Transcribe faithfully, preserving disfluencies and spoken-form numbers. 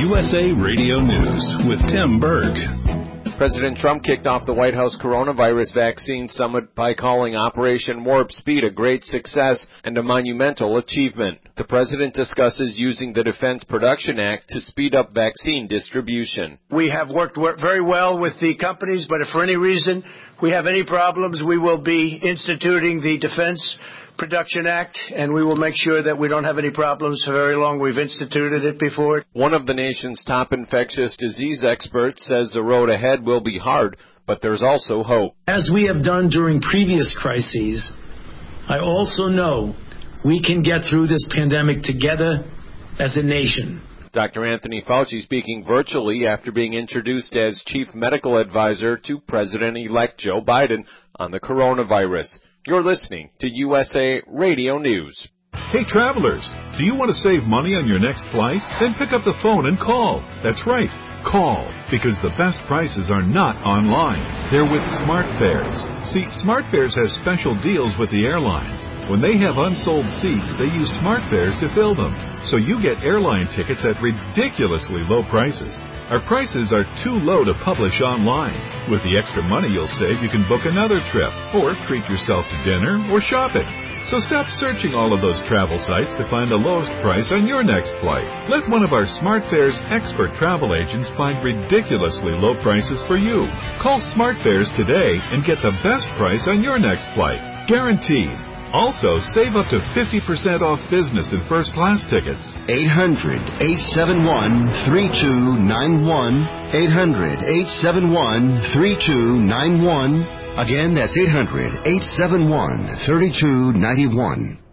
U S A Radio News with Tim Berg. President Trump kicked off the White House coronavirus vaccine summit by calling Operation Warp Speed a great success and a monumental achievement. The president discusses using the Defense Production Act to speed up vaccine distribution. We have worked very well with the companies, but if for any reason we have any problems, we will be instituting the Defense Production Act, and we will make sure that we don't have any problems for very long. We've instituted it before. One of the nation's top infectious disease experts says the road ahead will be hard, but there's also hope. As we have done during previous crises, I also know we can get through this pandemic together as a nation. Doctor Anthony Fauci speaking virtually after being introduced as chief medical advisor to President-elect Joe Biden on the coronavirus. You're listening to U S A Radio News. Hey, travelers, do you want to save money on your next flight? Then pick up the phone and call. That's right, call, because the best prices are not online. They're with SmartFares. See, SmartFares has special deals with the airlines. When they have unsold seats, they use SmartFares to fill them. So you get airline tickets at ridiculously low prices. Our prices are too low to publish online. With the extra money you'll save, you can book another trip, or treat yourself to dinner or shopping. So stop searching all of those travel sites to find the lowest price on your next flight. Let one of our SmartFares expert travel agents find ridiculously low prices for you. Call SmartFares today and get the best price on your next flight. Guaranteed. Also, save up to fifty percent off business and first class tickets. eight hundred, eight seven one, three two nine one. eight hundred, eight seven one, three two nine one. Again, that's eight hundred, eight seven one, three two nine one.